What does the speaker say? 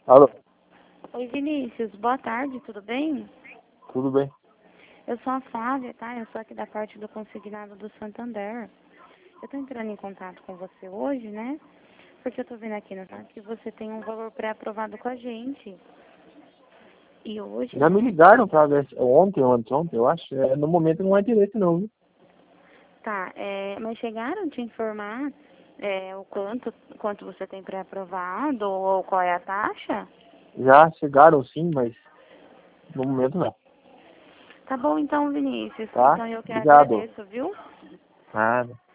Alô, Oi, Vinícius. Boa tarde, tudo bem? tudo bem? Eu sou a Flávia, tá? Eu sou aqui da parte do consignado do Santander. Eu tô entrando em contato com você hoje, né? Porque eu tô vendo aqui no site que você tem um valor pré-aprovado com a gente. E hoje, Já me né? ligaram pra ver ontem ou anteontem, eu acho. No momento não é direito não, viu? Tá, mas chegaram a te informar o quanto você tem pré-aprovado ou qual é a taxa? Já chegaram sim, mas no momento não. Tá bom então, Vinícius. Tá? Então eu que Obrigado. agradeço, viu? Nada.